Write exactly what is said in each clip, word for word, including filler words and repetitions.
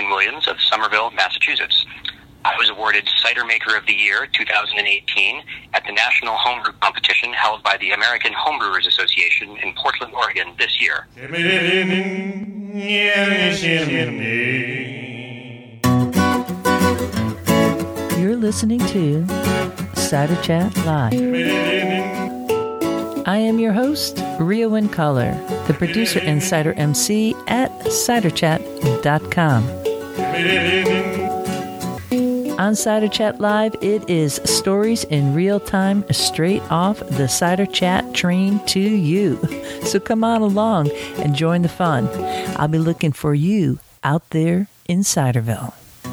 Nathan Williams of Somerville, Massachusetts. I was awarded Cider Maker of the Year two thousand eighteen at the National Homebrew Competition held by the American Homebrewers Association in Portland, Oregon this year. You're listening to Cider Chat Live. I am your host, Ria Wincaller, the producer and cider M C at cider chat dot com. On Cider Chat Live, it is stories in real time, straight off the Cider Chat train to you. So come on along and join the fun. I'll be looking for you out there in Ciderville.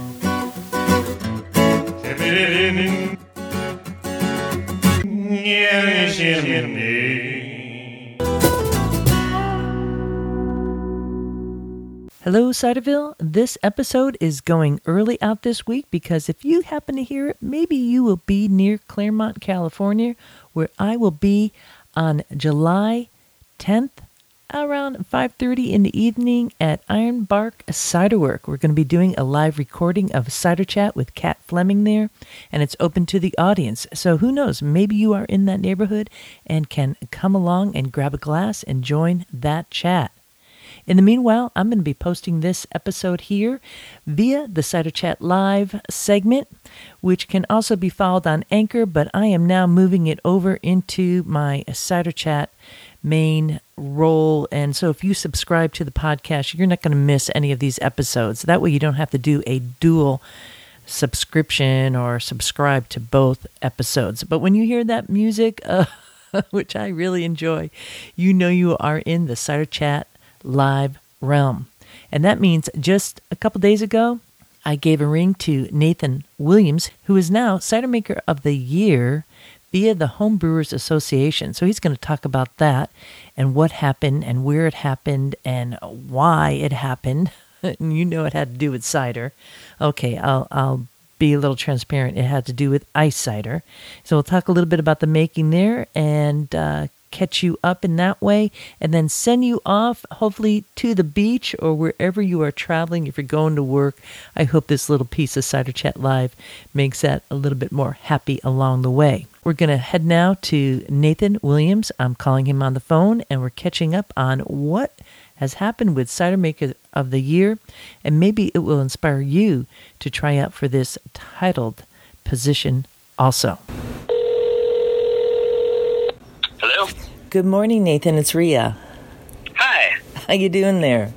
Hello, Ciderville. This episode is going early out this week because if you happen to hear it, maybe you will be near Claremont, California, where I will be on July tenth around five thirty in the evening at Ironbark Ciderwork. We're going to be doing a live recording of Cider Chat with Kat Fleming there, and it's open to the audience. So who knows, maybe you are in that neighborhood and can come along and grab a glass and join that chat. In the meanwhile, I'm going to be posting this episode here via the Cider Chat Live segment, which can also be followed on Anchor, but I am now moving it over into my Cider Chat main role. And so if you subscribe to the podcast, you're not going to miss any of these episodes. That way you don't have to do a dual subscription or subscribe to both episodes. But when you hear that music, uh, which I really enjoy, you know you are in the Cider Chat Live realm. And that means just a couple days ago, I gave a ring to Nathan Williams, who is now Cider Maker of the Year via the Homebrewers Association. So he's going to talk about that and what happened and where it happened and why it happened. And you know it had to do with cider. Okay, I'll I'll be a little transparent. It had to do with ice cider. So we'll talk a little bit about the making there and uh catch you up in that way, and then send you off, hopefully, to the beach or wherever you are traveling. If you're going to work, I hope this little piece of Cider Chat Live makes that a little bit more happy along the way. We're going to head now to Nathan Williams. I'm calling him on the phone, and we're catching up on what has happened with Cider Maker of the Year, and maybe it will inspire you to try out for this titled position also. Hello? Good morning, Nathan. It's Ria. Hi. How you doing there?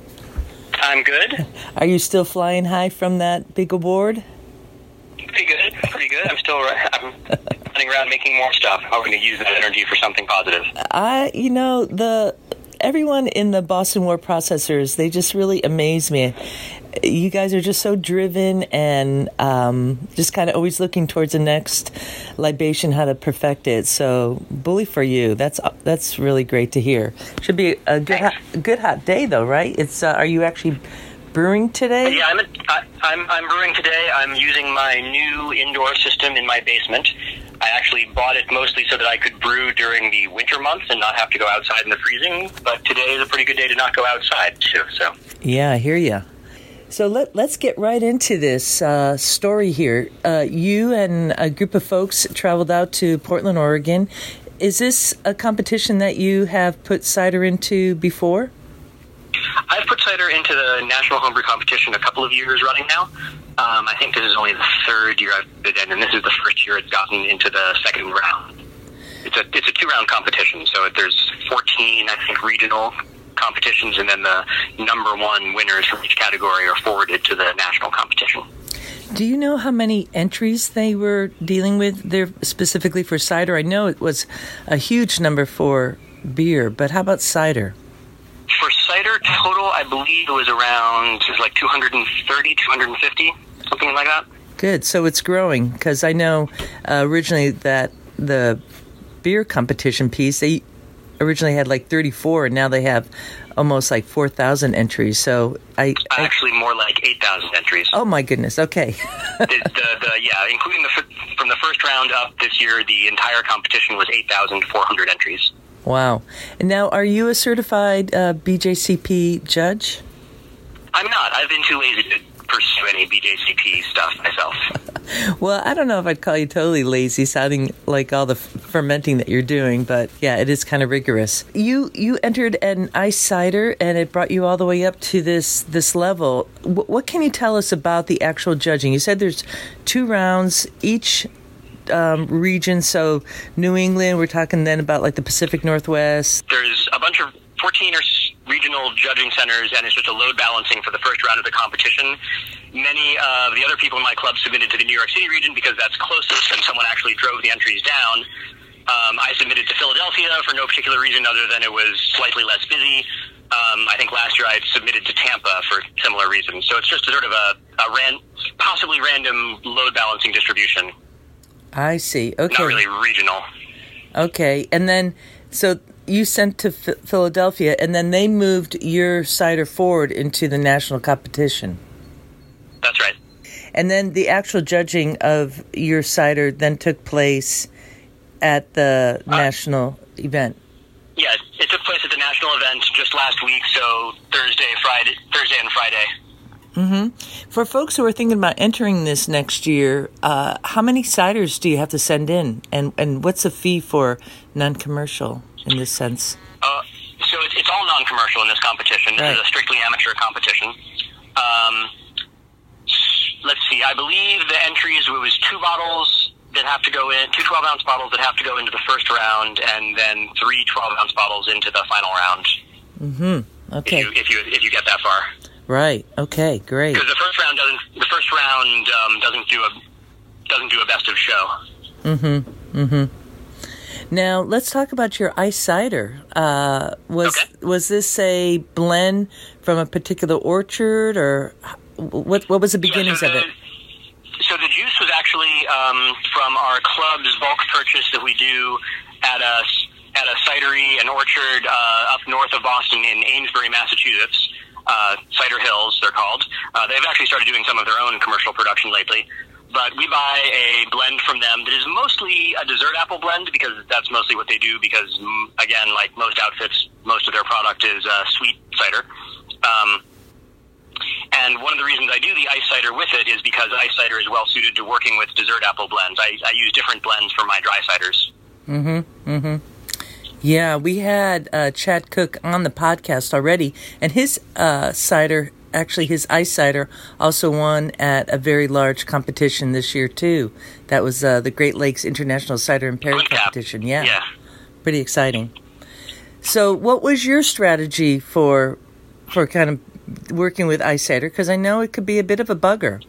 I'm good. Are you still flying high from that big award? Pretty good. Pretty good. I'm still I'm running around making more stuff. I'm going to use that energy for something positive. I, you know, the everyone in the Boston Wort Processors, they just really amaze me. You guys are just so driven and um, just kind of always looking towards the next libation, how to perfect it. So, bully for you. That's that's really great to hear. Should be a good hot, good hot day, though, right? It's. Uh, are you actually brewing today? Yeah, I'm, a, I, I'm I'm brewing today. I'm using my new indoor system in my basement. I actually bought it mostly so that I could brew during the winter months and not have to go outside in the freezing. But today is a pretty good day to not go outside, too. So. Yeah, I hear you. So let, let's get right into this uh, story here. Uh, you and a group of folks traveled out to Portland, Oregon. Is this a competition that you have put cider into before? I've put cider into the National Homebrew Competition a couple of years running now. Um, I think this is only the third year I've been in, and this is the first year it's gotten into the second round. It's a it's a two-round competition, so there's fourteen, I think, regional competitions, and then the number one winners from each category are forwarded to the national competition. Do you know how many entries they were dealing with there specifically for cider? I know it was a huge number for beer, but how about cider? For cider total, I believe it was around it was like two hundred thirty, two hundred fifty, something like that. Good. So it's growing, because I know uh, originally that the beer competition piece, they originally had like thirty-four, and now they have almost like four thousand entries. So I, I actually more like eight thousand entries. Oh my goodness! Okay. the, the, the, yeah, including the from the first round up this year, the entire competition was eight thousand four hundred entries. Wow! And now, are you a certified uh, B J C P judge? I'm not. I've been too lazy to pursue any B J C P stuff myself. Well, I don't know if I'd call you totally lazy, sounding like all the f- fermenting that you're doing, but yeah, it is kind of rigorous. You you entered an ice cider, and it brought you all the way up to this this level. W- what can you tell us about the actual judging? You said there's two rounds each um, region, so New England, we're talking then about like the Pacific Northwest. There's a bunch of fourteen or s- regional judging centers, and it's just a load balancing for the first round of the competition. Many of the other people in my club submitted to the New York City region because that's closest and someone actually drove the entries down. Um, I submitted to Philadelphia for no particular reason other than it was slightly less busy. Um, I think last year I submitted to Tampa for similar reasons. So it's just a sort of a, a ran, possibly random load balancing distribution. I see. Okay. Not really regional. Okay. And then, so you sent to F- Philadelphia, and then they moved your cider forward into the national competition. That's right. And then the actual judging of your cider then took place at the uh, national event. Yeah, it took place at the national event just last week, so Thursday, Friday, Thursday and Friday. Mm-hmm. For folks who are thinking about entering this next year, uh, how many ciders do you have to send in, and and what's the fee for non-commercial in this sense? Uh, so it's, it's all non-commercial in this competition. This right. is a strictly amateur competition. Um, let's see, I believe the entries, it was two bottles that have to go in, two twelve-ounce bottles that have to go into the first round, and then three twelve-ounce bottles into the final round. Mm-hmm. Okay. If you, if you, if you get that far. Right. Okay. Great. Because the first round doesn't, the first round um, doesn't do a doesn't do a best of show. Mm-hmm. Mm-hmm. Now let's talk about your ice cider. Uh, was okay. was this a blend from a particular orchard, or what? What was the beginnings yeah, so the, of it? So the juice was actually um, from our club's bulk purchase that we do at a at a cidery, an orchard uh, up north of Boston in Amesbury, Massachusetts. Uh, Cider Hills, they're called. Uh, they've actually started doing some of their own commercial production lately. But we buy a blend from them that is mostly a dessert apple blend because that's mostly what they do because, again, like most outfits, most of their product is uh, sweet cider. Um, and one of the reasons I do the ice cider with it is because ice cider is well suited to working with dessert apple blends. I, I use different blends for my dry ciders. Mm-hmm, mm-hmm. Yeah, we had uh, Chad Cook on the podcast already, and his uh, cider, actually his ice cider, also won at a very large competition this year, too. That was uh, the Great Lakes International Cider and Perry Competition. Yeah. yeah. Pretty exciting. So what was your strategy for for kind of working with ice cider? Because I know it could be a bit of a bugger.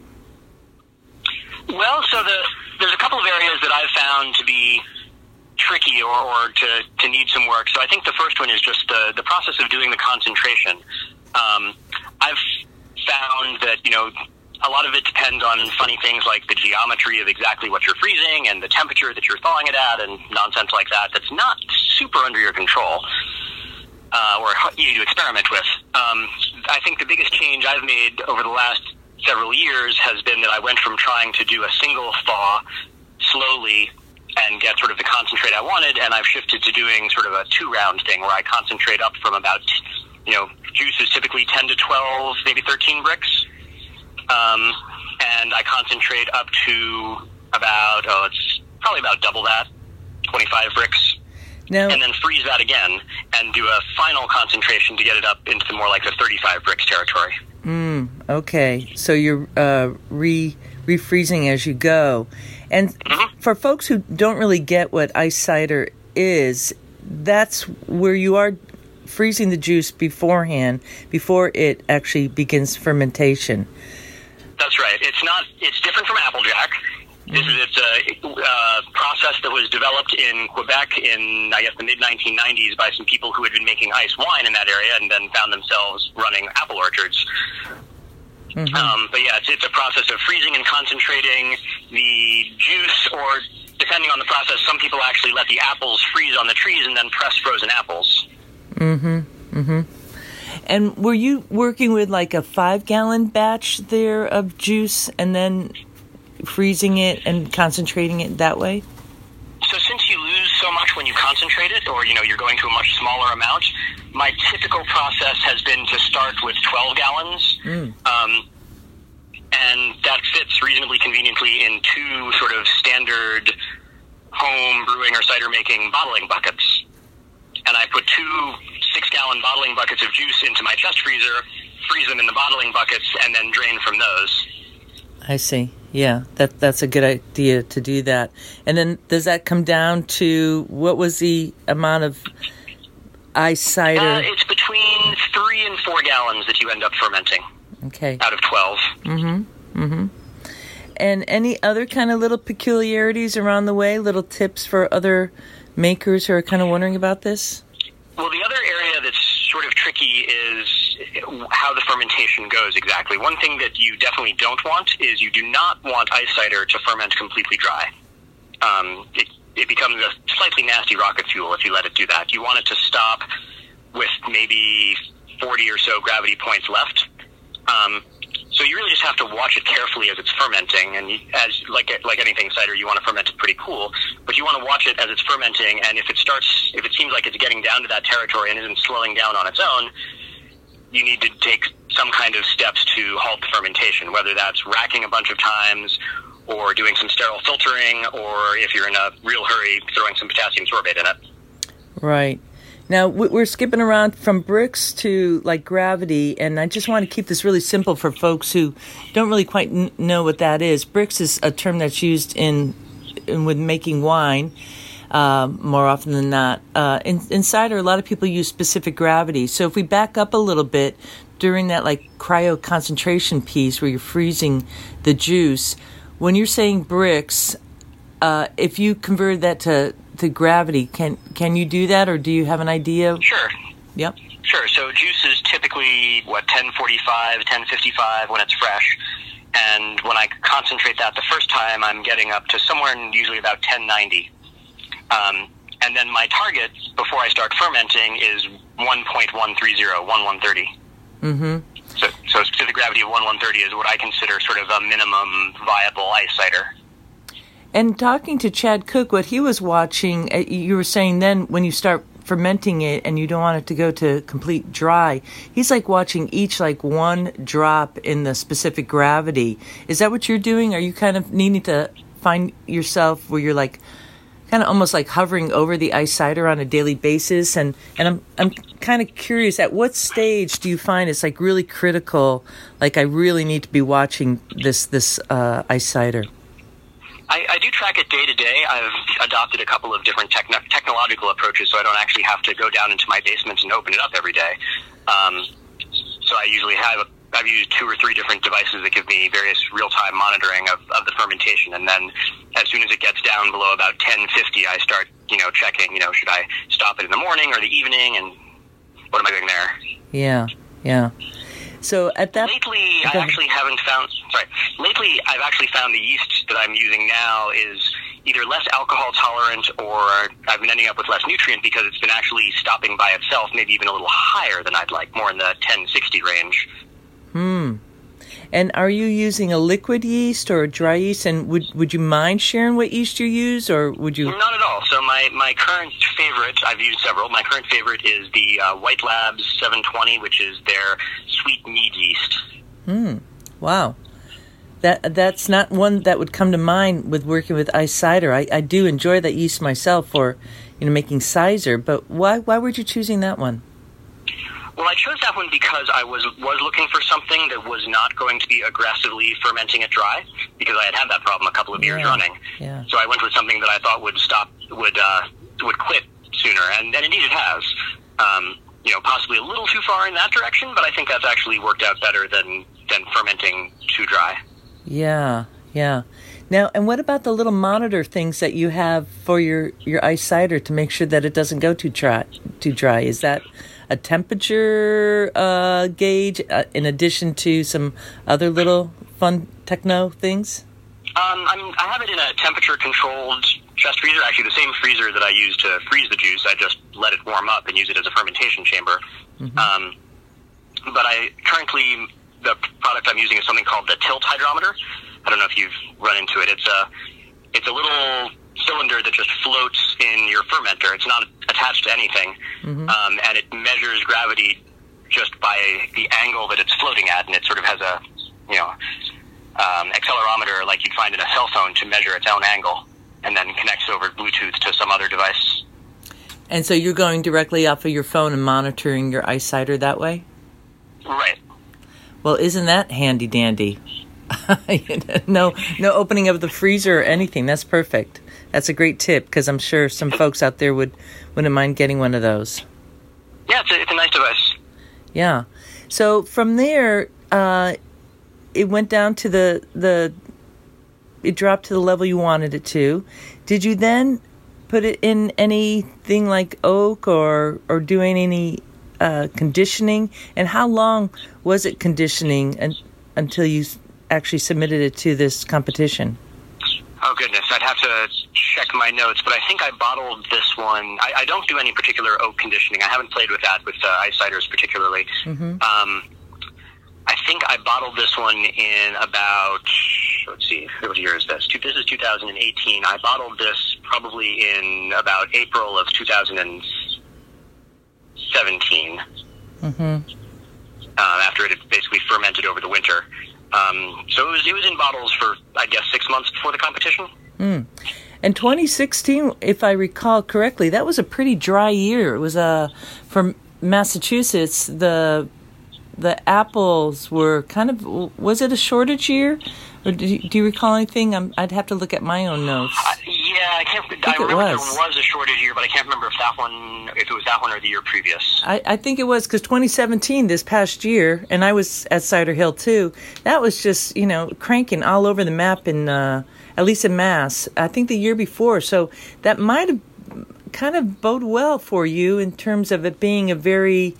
Well, so the, there's a couple of areas that I've found to be tricky or, or to, to need some work. So I think the first one is just the, the process of doing the concentration. Um, I've found that, you know, a lot of it depends on funny things like the geometry of exactly what you're freezing and the temperature that you're thawing it at and nonsense like that that's not super under your control uh, or easy to experiment with. Um, I think the biggest change I've made over the last several years has been that I went from trying to do a single thaw slowly and get sort of the concentrate I wanted, and I've shifted to doing sort of a two-round thing where I concentrate up from about, you know, juice is typically ten to twelve, maybe thirteen bricks, um, and I concentrate up to about, oh, it's probably about double that, twenty-five bricks, now, and then freeze that again and do a final concentration to get it up into more like the thirty-five bricks territory. Mm, okay, so you're uh, re refreezing as you go. And mm-hmm. for folks who don't really get what ice cider is, that's where you are freezing the juice beforehand, before it actually begins fermentation. That's right. It's not. It's different from Applejack. Mm-hmm. This is it's a uh, process that was developed in Quebec in, I guess, the mid nineteen nineties by some people who had been making ice wine in that area and then found themselves running apple orchards. Mm-hmm. Um, but yeah, it's, it's a process of freezing and concentrating the juice, or depending on the process, some people actually let the apples freeze on the trees and then press frozen apples. Mm-hmm. Mm-hmm. And were you working with like a five-gallon batch there of juice and then freezing it and concentrating it that way? So since you lose so much when you concentrate it, or, you know, you're going to a much smaller amount, my typical process has been to start with twelve gallons. Mm. Um, home brewing or cider making bottling buckets. And I put two six-gallon bottling buckets of juice into my chest freezer, freeze them in the bottling buckets, and then drain from those. I see. Yeah, that that's a good idea to do that. And then does that come down to, what was the amount of ice cider? Uh, it's between three and four gallons that you end up fermenting. Okay. Out of twelve. Mm-hmm. Mm-hmm. And any other kind of little peculiarities around the way, little tips for other makers who are kind of wondering about this? Well, the other area that's sort of tricky is how the fermentation goes exactly. One thing that you definitely don't want is you do not want ice cider to ferment completely dry. Um, it, it becomes a slightly nasty rocket fuel if you let it do that. You want it to stop with maybe forty or so gravity points left. Um, so you really just have to watch it carefully as it's fermenting, and you, as like like anything cider, you want to ferment it pretty cool, but you want to watch it as it's fermenting, and if it starts, if it seems like it's getting down to that territory and isn't slowing down on its own, you need to take some kind of steps to halt the fermentation, whether that's racking a bunch of times or doing some sterile filtering, or if you're in a real hurry, throwing some potassium sorbate in it. Right. Now, we're skipping around from Brix to, like, gravity, and I just want to keep this really simple for folks who don't really quite n- know what that is. Brix is a term that's used in, in with making wine uh, more often than not. Uh, in, in cider, a lot of people use specific gravity. So if we back up a little bit, during that, like, cryo concentration piece where you're freezing the juice, when you're saying Brix, uh, if you convert that to to gravity, can can you do that, or do you have an idea? Sure. Yep. Sure. So juice is typically, what, ten forty-five, ten fifty-five when it's fresh. And when I concentrate that the first time, I'm getting up to somewhere in usually about ten ninety. Um, and then my target before I start fermenting is one point one three zero, one one thirty. Mm-hmm. So, so specific gravity of one one thirty is what I consider sort of a minimum viable ice cider. And talking to Chad Cook, what he was watching, you were saying then when you start fermenting it and you don't want it to go to complete dry, he's like watching each like one drop in the specific gravity. Is that what you're doing? Are you kind of needing to find yourself where you're like kind of almost like hovering over the ice cider on a daily basis? And, and I'm I'm kind of curious, at what stage do you find it's like really critical, like I really need to be watching this, this uh, ice cider? I, I do track it day to day. I've adopted a couple of different techno- technological approaches, so I don't actually have to go down into my basement and open it up every day. Um, so I usually have, I've used two or three different devices that give me various real-time monitoring of, of the fermentation, and then as soon as it gets down below about ten fifty, I start, you know, checking, you know, should I stop it in the morning or the evening, and what am I doing there? Yeah, yeah. So at that lately, I actually haven't found. Sorry, lately I've actually found the yeast that I'm using now is either less alcohol tolerant, or I've been ending up with less nutrient because it's been actually stopping by itself, maybe even a little higher than I'd like, more in the ten sixty range. Hmm. And are you using a liquid yeast or a dry yeast? And would would you mind sharing what yeast you use, or would you? Not at all. So my, my current favorite, I've used several. My current favorite is the uh, White Labs seven twenty, which is their sweet mead yeast. Hmm. Wow. That that's not one that would come to mind with working with ice cider. I, I do enjoy that yeast myself for, you know, making cider. But why why were you choosing that one? Well, I chose that one because I was was looking for something that was not going to be aggressively fermenting it dry, because I had had that problem a couple of years yeah. running. Yeah. So I went with something that I thought would stop, would uh, would quit sooner, and, and indeed it has. Um, you know, possibly a little too far in that direction, but I think that's actually worked out better than than fermenting too dry. Yeah, yeah. Now, and what about the little monitor things that you have for your, your ice cider to make sure that it doesn't go too dry? Too dry? Is that a temperature uh, gauge uh, in addition to some other little fun techno things? Um, I'm, I have it in a temperature-controlled chest freezer, actually the same freezer that I use to freeze the juice. I just let it warm up and use it as a fermentation chamber. Mm-hmm. Um, but I currently, the product I'm using is something called the Tilt hydrometer. I don't know if you've run into it. It's a, it's a little cylinder that just floats in your fermenter. It's not attached to anything, mm-hmm. um, and it measures gravity just by the angle that it's floating at, and it sort of has a, you know, um, accelerometer like you'd find in a cell phone to measure its own angle. Um, and it measures gravity just by the angle that it's floating at, and it sort of has a, you know, um, accelerometer like you'd find in a cell phone to measure its own angle. and then connects over Bluetooth to some other device. And so you're going directly off of your phone and monitoring your ice cider that way? Right. Well, isn't that handy dandy? no, no opening of the freezer or anything. That's perfect. That's a great tip, because I'm sure some folks out there would wouldn't mind getting one of those. Yeah, it's a, it's a nice device. Yeah. So from there, uh, it went down to the the. It dropped to the level you wanted it to. Did you then put it in anything like oak or or doing any uh, conditioning? And how long was it conditioning un- until you actually submitted it to this competition? Oh, goodness. I'd have to check my notes, but I think I bottled this one. I, I don't do any particular oak conditioning. I haven't played with that with uh, ice ciders particularly. Mm-hmm. Um, I think I bottled this one in about, let's see, what year is this? This is two thousand eighteen. I bottled this probably in about April of two thousand seventeen. Mm-hmm. Uh, after it had basically fermented over the winter. Um, so it was it was in bottles for, I guess, six months before the competition. Mm. And twenty sixteen, if I recall correctly, that was a pretty dry year. It was a, from Massachusetts, the the apples were kind of, was it a shortage year? Or do you, do you recall anything? I'm, I'd have to look at my own notes. Uh, yeah, I can't. I, I remember was. there was a shortage year, but I can't remember if that one, if it was that one or the year previous. I, I think it was, because twenty seventeen, this past year, and I was at Cider Hill too. That was just, you know, cranking all over the map in, uh, at least in Mass. I think the year before, so that might have kind of bode well for you in terms of it being a very,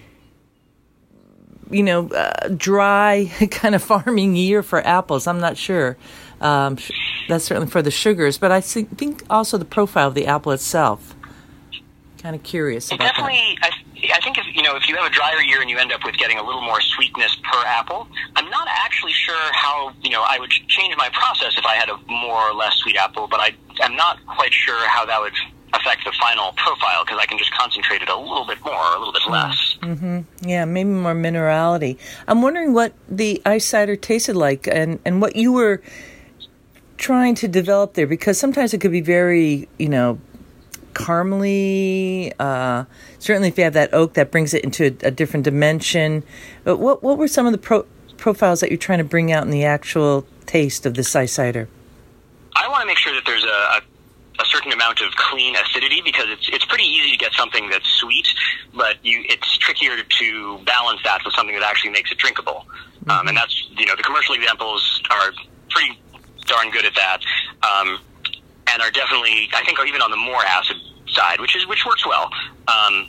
you know, uh, dry kind of farming year for apples. I'm not sure. Um, that's certainly for the sugars, but I think also the profile of the apple itself. Kind of curious it about definitely, that. I, I think if you know if you have a drier year and you end up with getting a little more sweetness per apple, I'm not actually sure how you know I would change my process if I had a more or less sweet apple, but I I'm not quite sure how that would affect the final profile, because I can just concentrate it a little bit more or a little bit less. Mm-hmm. Yeah, maybe more minerality. I'm wondering what the ice cider tasted like and, and what you were trying to develop there, because sometimes it could be very, you know, caramely. Uh, certainly if you have that oak, that brings it into a, a different dimension. But what what were some of the pro- profiles that you're trying to bring out in the actual taste of this ice cider? I want to make sure that there's a, a a certain amount of clean acidity, because it's it's pretty easy to get something that's sweet, but you it's trickier to balance that with something that actually makes it drinkable. Mm-hmm. Um, and that's, you know, the commercial examples are pretty darn good at that, um, and are definitely, I think, are even on the more acid side, which is which works well. Um,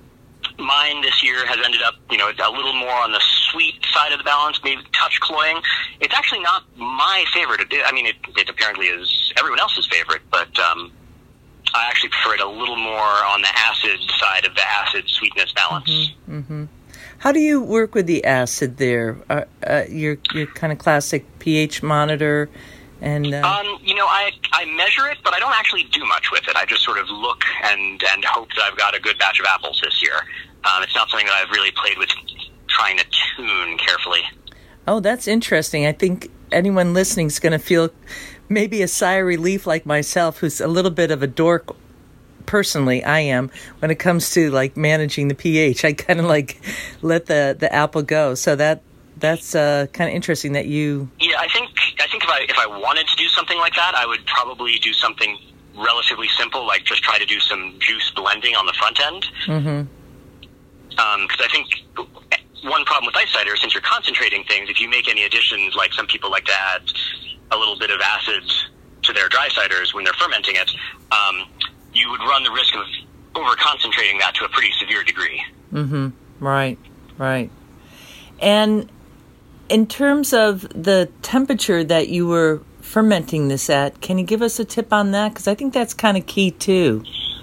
mine this year has ended up, you know, a little more on the sweet side of the balance, maybe touch cloying. It's actually not my favorite. I mean, it, it apparently is everyone else's favorite, but um, I actually prefer it a little more on the acid side of the acid-sweetness balance. Mm-hmm, mm-hmm. How do you work with the acid there? Uh, uh, your your kind of classic pH monitor? And uh... um, you know, I I measure it, but I don't actually do much with it. I just sort of look and, and hope that I've got a good batch of apples this year. Um, it's not something that I've really played with trying to tune carefully. Oh, that's interesting. I think anyone listening is going to feel maybe a sigh of relief, like myself, who's a little bit of a dork. Personally, I am, when it comes to like managing the pH. I kind of like let the, the apple go. So that that's uh, kind of interesting that you. Yeah, I think I think if I if I wanted to do something like that, I would probably do something relatively simple, like just try to do some juice blending on the front end. Mm-hmm. Because I think one problem with ice cider, since you're concentrating things, if you make any additions, like some people like to add a little bit of acid to their dry ciders when they're fermenting it, um, you would run the risk of over-concentrating that to a pretty severe degree. Mm-hmm. Right, right. And in terms of the temperature that you were fermenting this at, can you give us a tip on that? Because I think that's kind of key, too.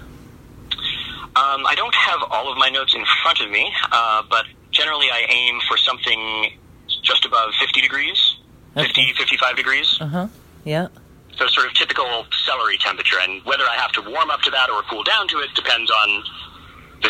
Um, I don't have all of my notes in front of me, uh, but generally I aim for something just above fifty degrees, okay. fifty, fifty-five degrees. Uh-huh, yeah. So sort of typical celery temperature, and whether I have to warm up to that or cool down to it depends on the,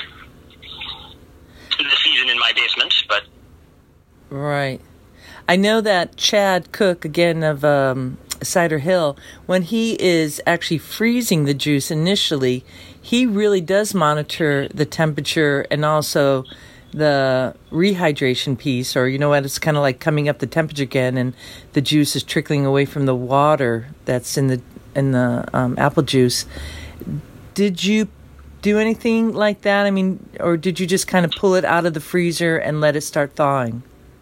the season in my basement, but... Right. I know that Chad Cook, again, of um, Cider Hill, when he is actually freezing the juice initially, he really does monitor the temperature and also the rehydration piece, or you know what, it's kind of like coming up the temperature again, and the juice is trickling away from the water that's in the in the um, apple juice. Did you do anything like that? I mean, or did you just kind of pull it out of the freezer and let it start thawing?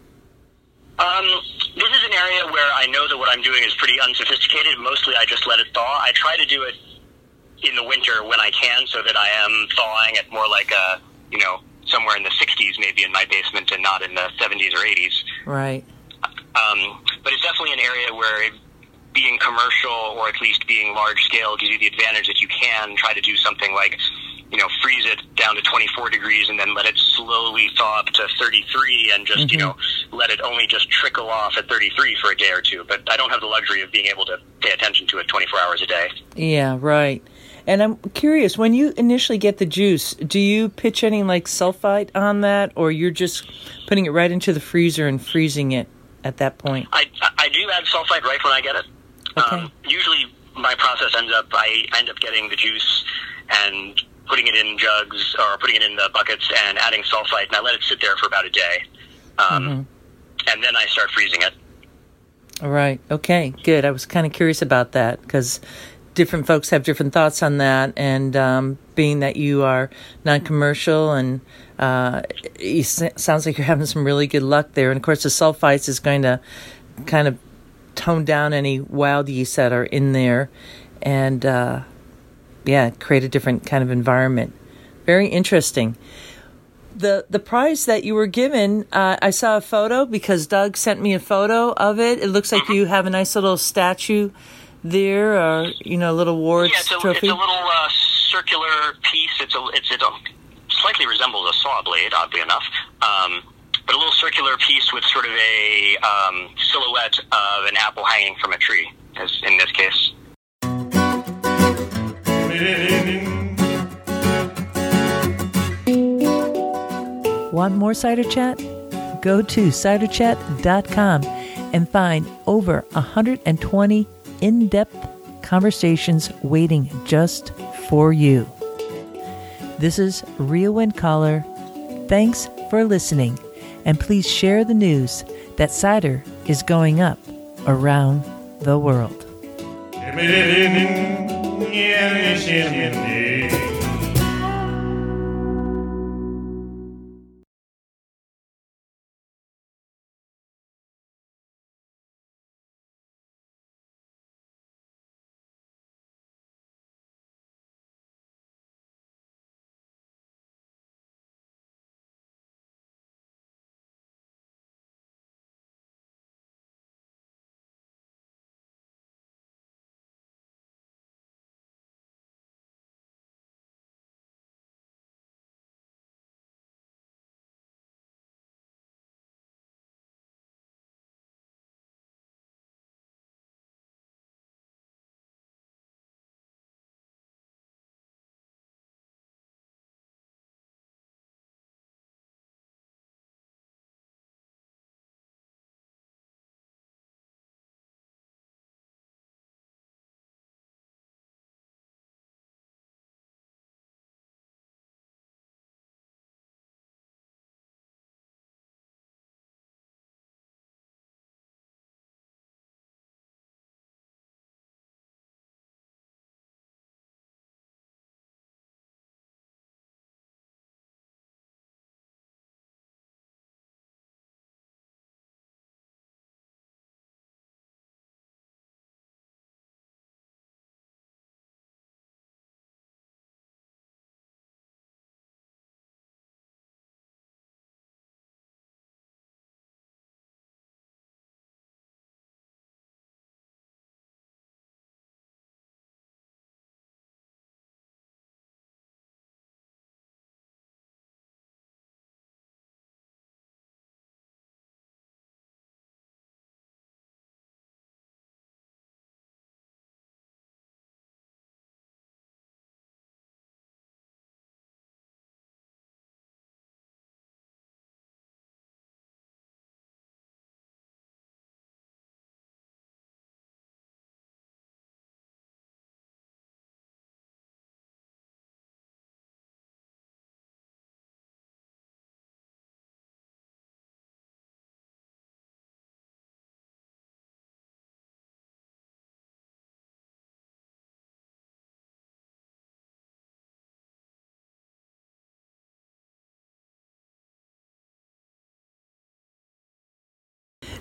Um, this is an area where I know that what I'm doing is pretty unsophisticated. Mostly I just let it thaw. I try to do it in the winter when I can, so that I am thawing at more like a, you know, somewhere in the sixties maybe in my basement and not in the seventies or eighties. Right. Um, but it's definitely an area where being commercial, or at least being large scale, gives you the advantage that you can try to do something like, you know, freeze it down to twenty-four degrees and then let it slowly thaw up to thirty-three and just, mm-hmm. you know, let it only just trickle off at thirty-three for a day or two. But I don't have the luxury of being able to pay attention to it twenty-four hours a day. Yeah, right. And I'm curious, when you initially get the juice, do you pitch any like sulfite on that, or you're just putting it right into the freezer and freezing it at that point? I, I do add sulfite right when I get it. Okay. Um, usually my process ends up, I end up getting the juice and putting it in jugs or putting it in the buckets and adding sulfite, and I let it sit there for about a day. Um, mm-hmm. And then I start freezing it. All right. Okay, good. I was kind of curious about that because different folks have different thoughts on that, and um, being that you are non-commercial, and uh, it sounds like you're having some really good luck there. And of course, the sulfites is going to kind of tone down any wild yeast that are in there, and uh, yeah, create a different kind of environment. Very interesting. The the prize that you were given, uh, I saw a photo because Doug sent me a photo of it. It looks like you have a nice little statue there, or you know, a little awards yeah, it's a, trophy. It's a little uh, circular piece. It's a it's, it's a slightly resembles a saw blade, oddly enough, um, but a little circular piece with sort of a um, silhouette of an apple hanging from a tree, as in this case. Want more Cider Chat? Go to cider chat dot com and find over one hundred twenty in-depth conversations waiting just for you. This is Ria Wind Caller. Thanks for listening, and please share the news that cider is going up around the world.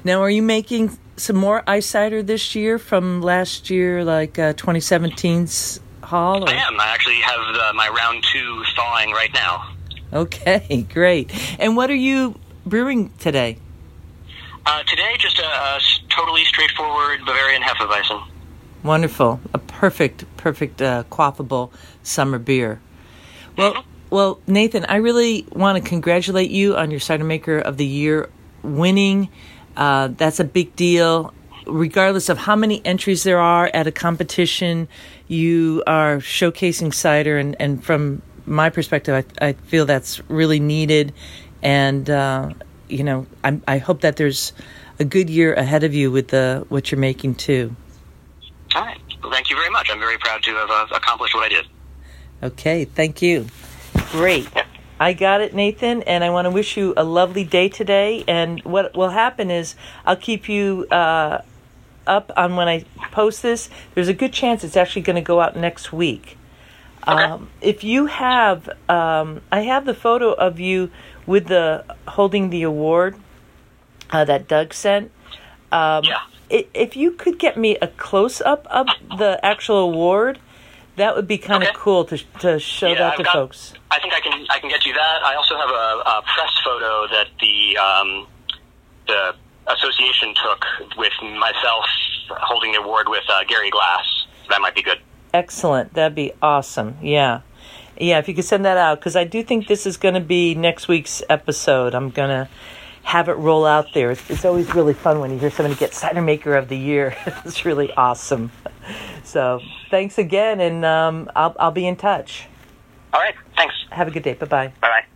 Now, are you making some more ice cider this year from last year, like uh, twenty seventeen's haul? Or? I am. I actually have the, my round two thawing right now. Okay, great. And what are you brewing today? Uh, today, just a, a totally straightforward Bavarian Hefeweizen. Wonderful. A perfect, perfect uh, quaffable summer beer. Well, mm-hmm. well, Nathan, I really want to congratulate you on your Cider Maker of the Year winning. Uh, that's a big deal. Regardless of how many entries there are at a competition, you are showcasing cider, and, and from my perspective, I, I feel that's really needed. And, uh, you know, I, I hope that there's a good year ahead of you with the, what you're making, too. All right. Well, thank you very much. I'm very proud to have uh, accomplished what I did. Okay, thank you. Great. Yeah. I got it, Nathan, and I want to wish you a lovely day today. And what will happen is I'll keep you uh, up on when I post this. There's a good chance it's actually going to go out next week. Okay. Um, if you have, um, I have the photo of you with the holding the award uh, that Doug sent. Um, yeah. If you could get me a close-up of the actual award, that would be kind of okay. cool to to show yeah, that I've to got, folks. I think I can I can get you that. I also have a, a press photo that the um, the association took with myself holding the award with uh, Gary Glass. That might be good. Excellent. That'd be awesome. Yeah. Yeah, if you could send that out, because I do think this is going to be next week's episode. I'm going to have it roll out there. It's, it's always really fun when you hear somebody get Cider Maker of the Year. It's really awesome. So thanks again, and um, I'll I'll be in touch. All right. Thanks. Have a good day. Bye-bye. Bye-bye.